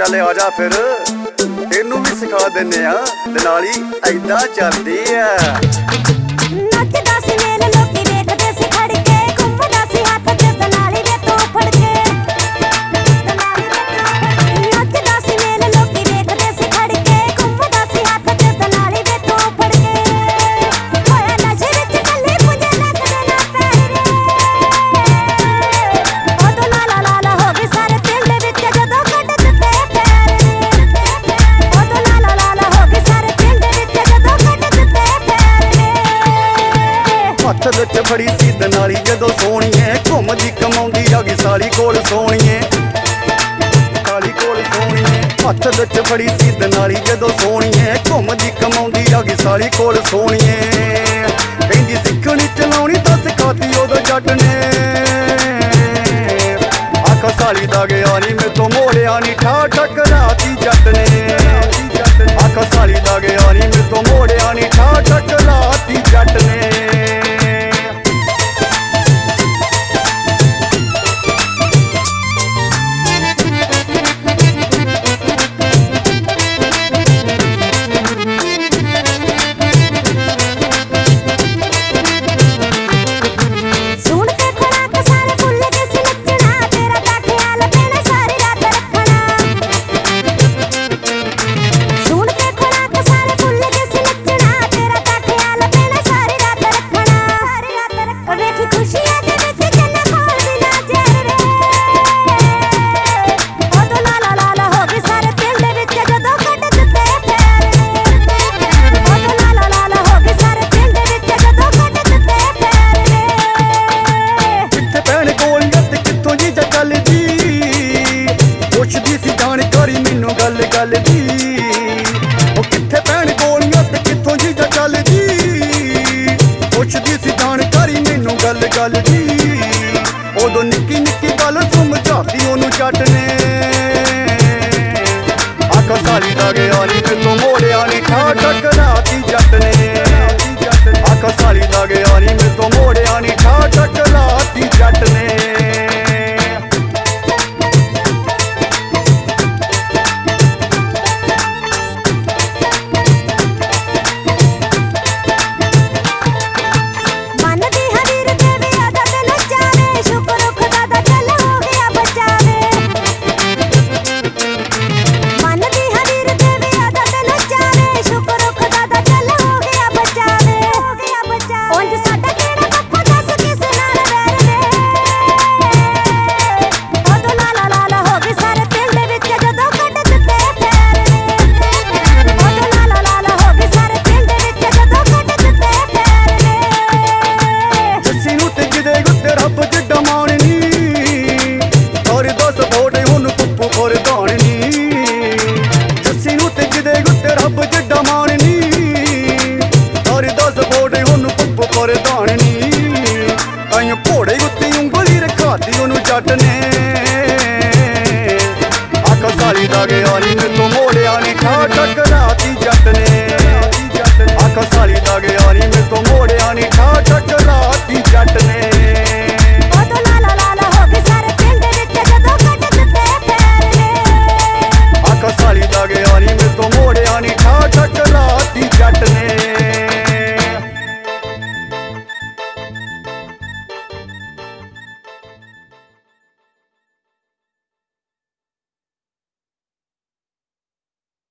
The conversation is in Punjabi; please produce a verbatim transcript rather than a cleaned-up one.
ਚੱਲ ਆ ਜਾ ਫਿਰ ਇਹਨੂੰ ਵੀ ਸਿਖਾ ਦਿੰਨੇ ਆ ਦਨਾਲੀ ਐਦਾਂ ਚੱਲਦੀ ਆ। ਨੱਚਦਾ ਸੀ ਵੇਲੇ ਲੋਕੀ ਵੇਖਦੇ ਸੀ ਖੜ ਕੇ ਘੁੰਮਦਾ ਸੀ ਹੱਥ ਤੇ ਦਨਾਲੀ ਦੇ ਤੋਂ ਫੜ ਕੇ ਨੱਚਦਾ ਸੀ ਵੇਲੇ ਲੋਕੀ ਵੇਖਦੇ ਸੀ ਖੜ ਕੇ ਘੁੰਮਦਾ ਸੀ ਹੱਥ ਤੇ ਦਨਾਲੀ ਦੇ ਤੋਂ ਫੜ ਕੇ ਹੋਇਆ ਨਸ਼ੇ ਵਿੱਚ ਕੱਲੇ ਪੁੰਜੇ ਲੱਗਦੇ ਨਾ ਪੈਰੇ ਉਦੋਂ ਲਾਲਾ ਲਾਲਾ ਹੋ ਗਈ ਸਾਰੇ ਪਿੰਡ ਵਿੱਚ ਜਦੋਂ ਕੱਢ ਦਿੱਤੇ ਪੈਰ ਉਦੋਂ ਲਾਲਾ ਲਾਲਾ ਹੋ ਗਈ ਸਾਰੇ ਪਿੰਡ ਵਿੱਚ ਜਦੋਂ ਕੱਢ ਦਿੱਤੇ ਪੈਰ ਹੱਥ ਵਿੱਚ ਫੜੀ ਸੀ ਦਨਾਲੀ ਜਦੋਂ ਸੋਹਣੀਏ ਘੁੰਮਦੀ ਕਮਾਉਂਦੀ ਆ ਗਈ ਸਾਲੀ ਕੋਲ ਸੋਹਣੀਏ ਸਾਲੀ ਕੋਲ ਸੋਹਣੀਏ ਹੱਥ ਵਿੱਚ ਫੜੀ ਸੀ ਦਨਾਲੀ ਜਦੋਂ ਸੋਹਣੀਏ ਘੁੰਮਦੀ ਕਮਾਉਂਦੀ ਆ ਗਈ ਸਾਲੀ ਕੋਲ ਸੋਹਣੀਏ।